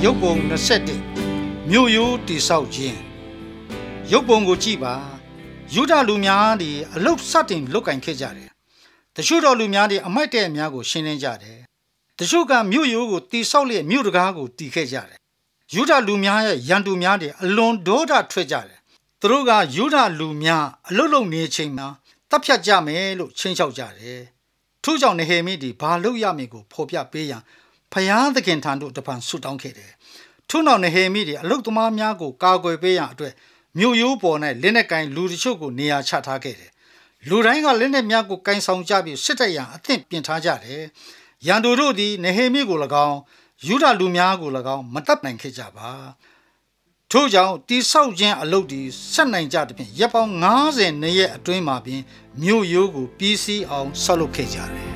ရုပ်ပုံ27မြို့ရိုးတိဆောက်ခြင်းရုပ်ပုံကိုကြည့်ပါယူဒလူများတွေအလုတ်စတင်လုတ်ကင်ခဲ့ကြတယ်တချို့တော်လူများတွေအမိုက်တဲ့အများကိုရှင်းလင်းကြတယ်တချို့ကမြို့ရိုးကိုတိဆောက်လျက်မြို့တကားကိုတီခဲ့ကြတယ်ယူဒလူများရဲ့ရန်သူများတွေအလွန်ဒေါသထွက်ကြတယ်သူတို့ကယူဒလူများအလုတ်လုံနေချိန်မှာတပ်ဖြတ်ကြမယ်လို့ချင်းချောက်ကြတယ်ထို့ကြောင့်နေဟေမိဒီဘာလုပ်ရမည်ကိုဖော်ပြပေးရန်ဖျားသခင်ထံသို့တပံဆုတောင်းခဲ့တယ်ထို့နောက်နေဟေမိဒီအလုတ်သမားများကိုကာကွယ်ပေးရန်အတွက်မြို့ရိုးပေါ်၌လက်နက်ကင်လူတချို့ကိုနေရာချထားခဲ့တယ်လူတိုင်းကလက်နက်များကိုကင်ဆောင်ကြပြီးစစ်တပ်ရန်အသင့်ပြင်ထားကြတယ်ရန်သူတို့သည်နေဟေမိကို၎င်းယူဒလူများကို၎င်းမတပ်နိုင်ခဲ့ကြပါထို့ကြောင့်တိဆောက်ခြင်းအလုပ်သည်ဆက်နိုင်ကြသဖြင့်ရပ်ပေါင်း90နှစ်ရက်အတွင်းမှာပင်မြို့ရိုးကိုပြီးစီးအောင်ဆောက်လုပ်ခဲ့ကြတယ်